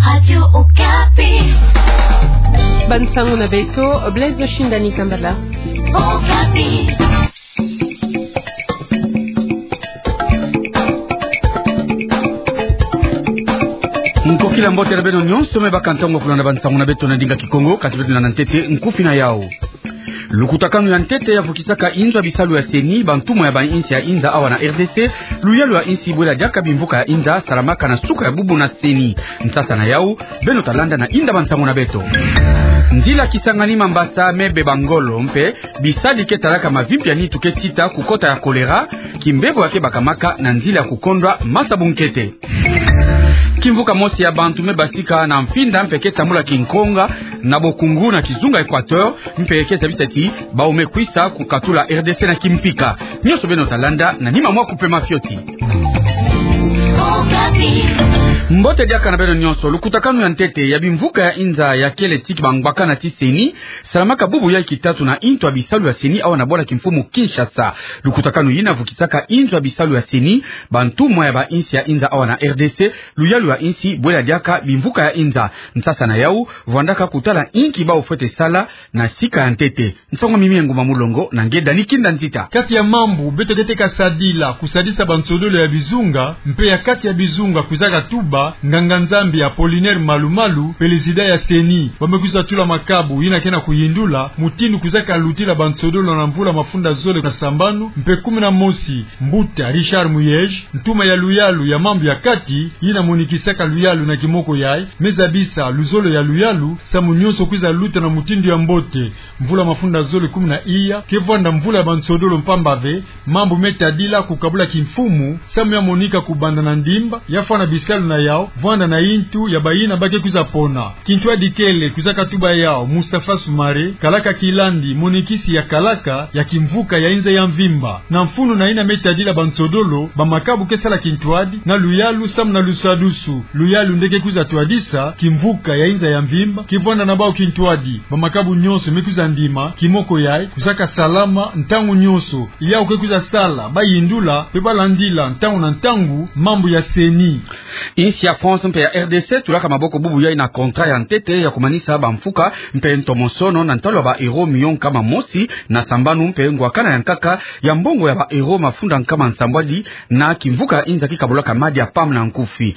Radio Okapi. Bansango na beto, Blaise Shindani Kambala. Okapi. Nkokila mbote na beno nyonso me bakantango kulanda bansango na beto na dinga kikongo kasi beto na ntete nkufi na yao. Lukutakano ya ntete ya vukisaka inzwa bisalu ya seni bantumo ya insi ya inza awa na RDC luyalu ya insi bwela jaka bimvuka ya inza salamaka na suka ya bubu na seni nsasa na yau beno talanda na inda bansango na beto. Ndila Kisangani Mambasa mebe bangolo mpe bisadi ke talaka mavimpi ya nitu ke tita kukota ya kolera kimbebo yake bakamaka na ndila kukondwa masa bunkete. Kimvuka mosi ya bantu me basika na mfinda mpeke tamula kinkonga na bokungu na kizunga Equateur mpeke sabisati baome kwisa kukatula RDC na kimpika nyoso beno talanda na nima mwa kupe mafioti. Mbote diaka na beno nyonso lukutakano ya ntete ya bimvuka ya inza ya kele tiki bangbaka na tiseni salamaka bubu ya kitatu na into abisalu ya seni awa na bola kimfumu Kinshasa. Lukutakano yina vukisaka into abisalu ya seni bantumo ya ba insi ya inza awa na RDC luyalu ya insi bwela diaka bimvuka ya inza nsasa na yau vandaka kutala inki ba ufete sala na sika ya ntete nsongo mimi nguma mulongo na ngeda nikinda nzita kati ya mambu betekete kasadila kusadisa bantsodolo ya bizunga mpe ya kati ya bizunga kuzaka tuba nganga nzambi ya Apollinaire Malumalu pelizida ya seni bamekuza tula makabu yina kena kuyindula mutinu kuzaka lutila bantsodolo na mvula mafunda zole na sambanu mpe 11 mbuta Richard Muyej ntuma ya luyalu ya mambu ya kati yina monikisaka luyalu na kimoko yai mezabisa luzolo ya luyalu samu nyonso kuza luta na mutindu ya mbote mvula mafunda zole 10 iya kevanda mvula ya bantsodolo mpambave mambu metadila kukabula kimfumu samu ya monika kubanda na ndimba yafana bisalu na yao vanda na intu ya bayina bake kuza pona kintu adikele kuzaka tuba yao Mustafa Sumare kalaka kilandi monikisi ya kalaka ya kimvuka ya inza ya mvimba na mfunu na ina metadila bantsodolo bamakabu kesala kintuadi na luyalu sam na lusadusu luyalu ndeke kuza tuadisa kimvuka ya inza ya mvimba kivanda na bao kintuadi bamakabu nyonso mekuza ndima kimoko yai kuzaka salama ntangu nyonso yao kekuza sala bayindula pebalandila ntangu na ntangu mambu ya seni. Insi ya France mpe ya RDC tulaka maboko bubu ya ina kontra ya ntete ya kumanisa bamfuka mpe ntomosono na ntalo ba hero miyon kama mosi na sambanu mpe ngwakana ya nkaka ya mbongo ya ba hero mafunda nkama nsambwadi na kimvuka inza kikabolaka madi ya pam na nkufi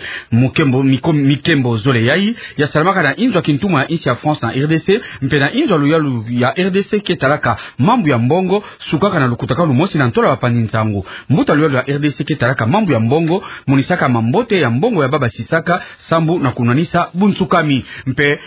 mikembo zole yai ya salamaka na inzwa kintumwa ya insi ya France na RDC mpe na inzwa luyalu ya RDC ketalaka mambu ya mbongo sukaka na lukutakano mosi na ntola wapani nzangu mbuta luyalu ya RDC ketalaka mambu ya mbongo munisaka mambote ya mbongo ya baba sisaka sambu na kunanisa bunsukami mpe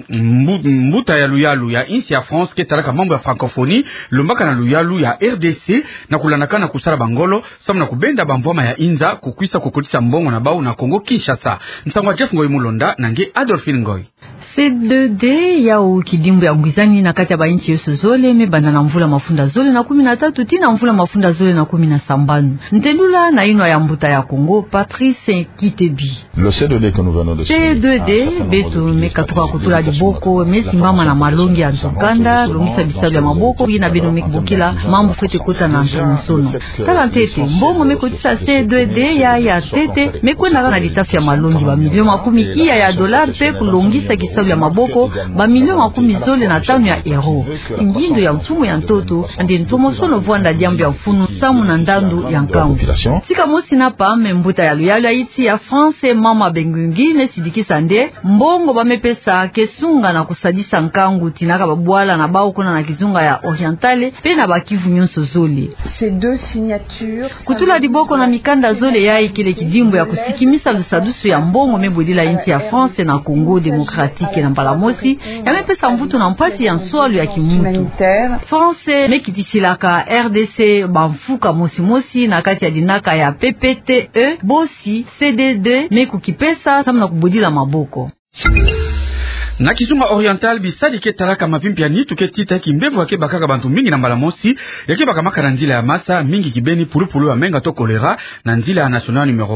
mbuta ya luyalu ya insi ya France ketalaka mambo ya francophonie lumbaka na luyalu ya RDC na kulanaka na kusala bangolo sambu na kubenda bamvoma ya inza kukwisa kukutisa mbongo na bau na Kongo Kinshasa. Nsangwa Jeff Ngoy Mulonda nange Adolphine Ngoy. C2D ya kidimbu ya ngwizani na kati ya bainchi yoso zole mebanda na mvula mafunda zole na 13 tina mvula mafunda zole na 17 ntelula na ino ya mbuta ya Kongo Patrice Kitebi. Le C2D que nous venons de C2D beto mekatuka kutula diboko mesimbama na malongi ya ntokanda longisa bisalu ya maboko ina beno mekibukila mambo fete kota na ntomosono tala ntete mbongo mekotisa C2D ya tete mekwenda na litafi ya malongi ba milioni 10 iya ya dollar pe kulongisa kisalu ya maboko ba milioni 10 zole na tano ya euro ngindo ya mfumo ya ntoto ndi ntomosono vwanda diambo ya mfunu samu na ndandu ya nkambu sika mosi na pa membuta ya luyalu ya iti ya France mama bengungi mesidikisa nde mbongo bamepesa kesunga na kusadisa nkangu tinaka babwala na bao kuna na kizunga ya orientale pe na bakivu nyonso zole ces deux signatures kutula diboko na mikanda zole ya ikile kidimbo ya kusikimisa lusadusu ya mbongo mebudila inti ya France na Congo Demokratike na Mbalamosi ya mepesa mvutu na mpasi ya nswalu ya kimutu France mekitisilaka RDC bamfuka mosi na kati ya dinaka ya PPTE bosi CDD mekukipesa samna kubudila maboko. Na Kizunga Oriental bisadi ke talaka mapimpi ya nitu ke tita kimbevu wake bakaka bantu mingi na mbala mosi yake bakamaka na nzila ya masa mingi kibeni pulupulu ya menga to kolera na nzila ya national numero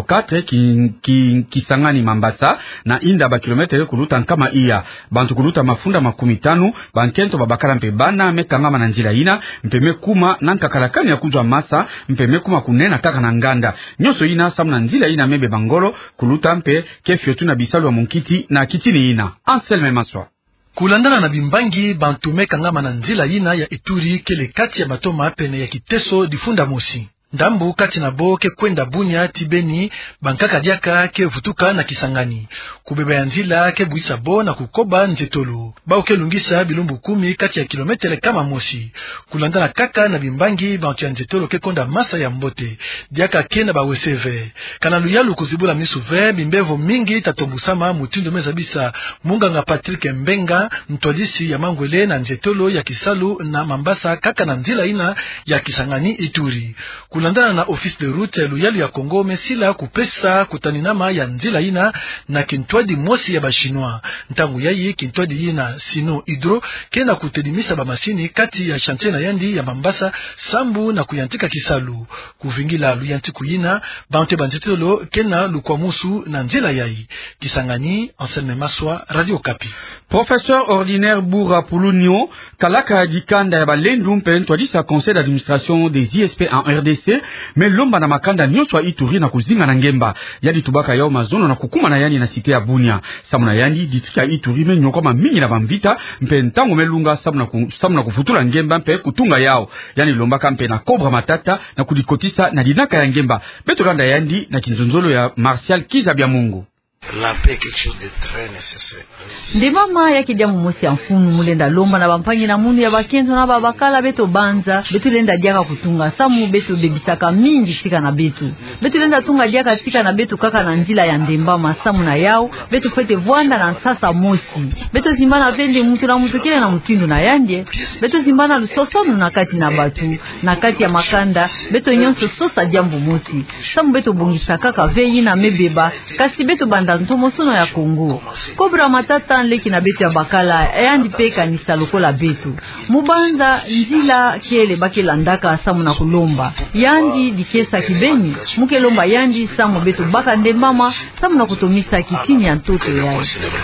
4 Kisangani Mambasa na inda ba kilometre kuluta nkama iya bantu kuluta mafunda 15 bankento babakala mpe bana mekangama na nzila ina mpeme kuma na nkakalakani ya kuzwa masa mpeme kuma kunena kaka na nganda nyoso ina samu na nzila ina mebe bangolo kuluta mpe kefiotu na bisalu wa munkiti na kitini ina Anselme Maswa. Kulandana na bimbangi bantume kangama na nzila ina ya Ituri kele kati ya matoma pene ya Kiteso difunda mosi. Ndambu kati na bo ke kwenda Bunya Tibeni bankaka diaka ke vutuka na Kisangani. Kubeba ya nzila ke buisa bo na kukoba Njetolo. Bao ke lungisa bilumbu 10 kati ya kilometre kama mosi. Kulandana kaka na bimbangi bantu ya Njetolo ke konda masa ya Mbote. Diaka ke na baweseve. Kana luyalu kuzibula misuve bimbevo mingi tatombusama mutindo mezabisa Munganga Patrick Mbenga mtwadisi ya Mangwele na Njetolo ya Kisalu na Mambasa kaka na nzila ina ya Kisangani Ituri. Kulandana na office de route ya luyalu ya Kongo mesila kupesa kutaninama ya nzila ina na kintwadi mosi ya bashinwa. Ntangu yayi kintwadi ina sino hidro kena kutedimisa ba masini kati ya chantier na yandi ya Mambasa sambu na kuyantika Kisalu. Kuvingila luyantiku ina bante banjetolo kena lukwamusu na nzila yayi. Kisangani, Anselme Maswa, Radio Kapi. Professeur ordinaire Boura Poulunio kalaka dikanda ya balendu mpe ntwadisa conseil d'administration des ISP en RDC mais lomba na makanda nyoswa Ituri na kuzinga na ngemba yadi tubaka yao mazono na kukuma na yani na site ya Bunia samuna yani distrika Ituri menyo kama mingi na bamvita mpe ntango melunga samuna kufutula ngemba mpe kutunga yao yani lomba kampe na Cobra Matata na kudikotisa na dinaka ya ngemba beto landa yandi na kinzonzolo ya Martial Kizabia Mungu. La paix est quelque chose de très nécessaire. Ndimama ya kidiamu mosi ya mfunu mulenda lomba na bampanyi na mundu ya bakenzo na babakala beto banza betu lenda diaka kutunga samu betu bebisaka mingi tika na betu lenda tunga diaka tika na betu kaka na njila ya ndembama samu na yao betu fete vwanda na sasa mosi betu zimbana vende mutu na mutu kile na mutindo na yandye betu zimbana lusosonu na kati na batu na kati ya makanda betu nyonso sosa jambu mosi samu betu bungisa kaka veyi na mebeba kasi betu banda ntomosono ya Kongo. Cobra Matata leki na betu ya bakala yandi pe kanisa lokola betu. Mubanza nzila kele bakela ndaka samu na kulomba. Yandi dikesa kibeni muke lomba yandi samu betu baka ndembama samu na kutomisa kitini ya ntoto yae.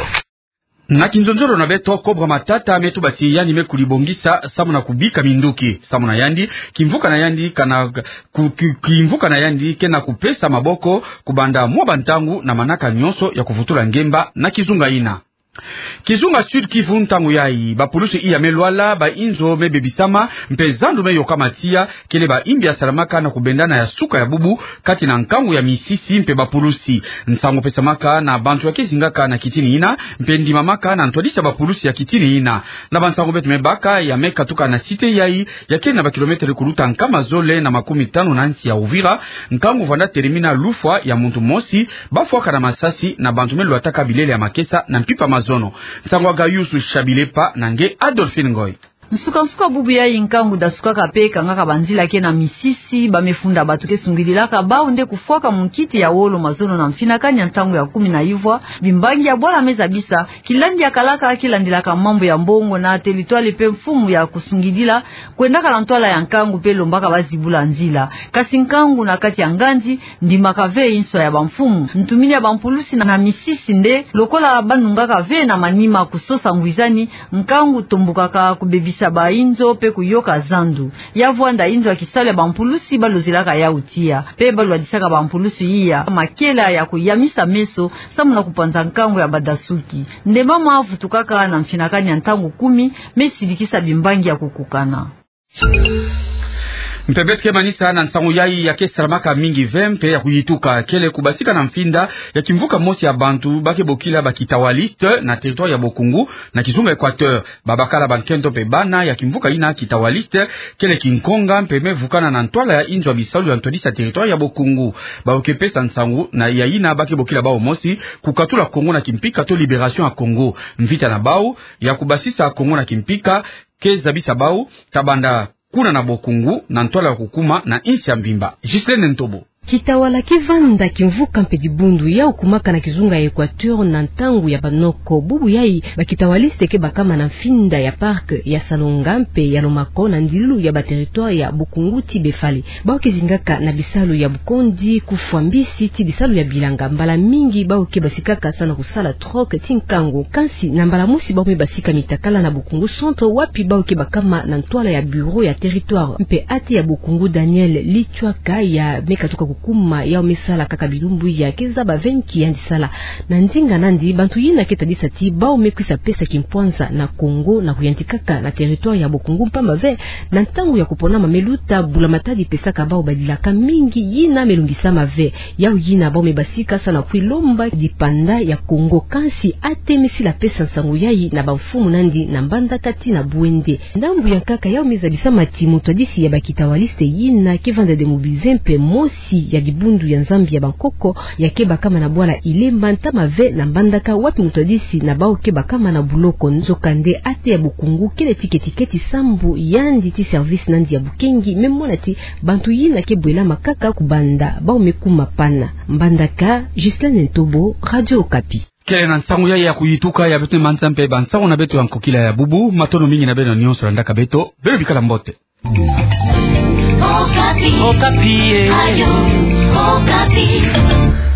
Na kinzonzoro na beto Cobra Matata metu bati yani mekulibongisa samu na kubika minduki samu na yandi kimvuka na yandi kana kimvuka na yandi kena kupesa maboko kubanda mwa ntangu na manaka nyonso ya kuvutula ngemba na kizunga ina. Kizunga Sud Kivu ntangu yayi bapulusu iya melwala ba inzo mebebisama mpezandu meyo kamatia kele ba imbi ya salamaka na kubendana ya suka ya bubu kati na nkangu ya misisi mpe bapulusi nsango pesamaka na bantu ya kezingaka na kitini ina mpendi mamaka na ntwadisa bapulusi ya kitini ina na bansango betu mebaka ya meka tuka na site yayi ya kele na bakilometre kuluta nkama zole na 15 na nsi ya Uvira nkangu vanda termina lufwa ya muntu mosi bafwaka na masasi na bantu melu ataka bilele ya makesa na mpipa mazono Nsangwa Gayusu Shabilepa nange Adolphine Ngoy. Nsuka bubu ya inkangu da suka kapeka ngaka banzila ke na misisi bamefunda batuke sungililaka bao nde kufuaka munkiti ya wolo mazono na mfinaka nyantangu ya 10 na ivwa bimbangi ya bola meza bisa kilandi ya kalaka kilandilaka mambo ya mbongo na teritwali pe mfumu ya kusungilila kwendaka na ntwala ya nkangu pe lombaka bazibula nzila kasi nkangu na kati ya nganzi ndimaka ve inso ya bamfumu ntumini ya bampulusi na misisi nde lokola banungaka ve na manima kusosa ngwizani nkangu tombukaka kubebisa ba inzo pe kuyoka zandu yavwanda inzo ya kisale bampulusi balozilaka ya utia pe balwadisaka bampulusi iya makela ya kuyamisa meso samu na kupanza nkango ya badasuki ndemama avutukaka na mfinakani ya ntangu 10 mesilikisa bimbangi ya kukukana. Mpebetke manisa na nsangu yayi ya kesalamaka mingi vempe ya kuyituka kele kubasika na mfinda ya kimvuka mosi ya bantu bake bokila bakitawaliste na territoire ya Bokungu na kizunga Equateur babakala bankento pe bana ya kimvuka ina kitawaliste kele kinkonga mpeme vukana na ntwala ya inzo bisalu ya ntodisa territoire ya Bokungu baokepesa nsangu na ya ina bake bokila bao mosi kukatula Kongo na kimpika to liberation ya Kongo mvita na bao ya kubasisa Kongo na kimpika kezabisa bao kabanda kuna na Bokungu na ntwala ya kukuma na insi ya mbimba. Gislene Ntobo. Kitawala kivanda kimvuka mpe dibundu ya ukumaka na kizunga ya Equateur na ntangu ya banoko bubu yai bakitawaliste ke bakama na finda ya park ya Salonga mpe ya Lomako na ndilu ya bateritoire ya Bukunguti Befali baokizingaka na bisalu ya Bukondi kufwambisi ti bisalu ya Bilanga mbala mingi baoke basikaka sana kusala troke tinkango kansi na mbala musi baome basika mitakala na Bukungu centre wapi baoke bakama na ntwala ya bureau ya territoire mpe ati ya Bukungu Daniel Lichwaka ya mekatuka kuma ya misala kaka bilumbu ya keza ba 20 yandi sala na ndinga nandi bantu yina ketadisa ti bao mekwisa pesa kimpwanza na Kongo na kuyantikaka na territoire ya Bukungu mpamba ve na ntangu ya kupona mameluta bula matadi pesa ka bao badilaka mingi yina melungisa mave ya yina bao mebasika sana kuilomba dipanda ya Kongo kansi atemisi la pesa nsangu yayi na bamfumu nandi na mbanda kati na buende ndambu ya kaka ya mezabisa mati mutadisi ya bakitawaliste yina kivanda demobilize mpe mosi ya dibundu ya Nzambi ya Bankoko ya keba kama na bwala Ilemba ntama ve na mbandaka wapi mutodisi na bao keba kama na buloko nzokande ate ya Bukungu kele tiketi sambu yandi ti service nandi ya Bukengi memona ti bantu yina kebwela makaka kubanda bao mekuma pana mbandaka Justin Ntobo Radio Okapi. Kele na ntangu ya kuyituka ya betu mantampe bantangu na betu yankokila ya bubu matono mingi na beno nyonso landaka beto belo bikala mbote. Okapi. Okapi. Ayo, Okapi.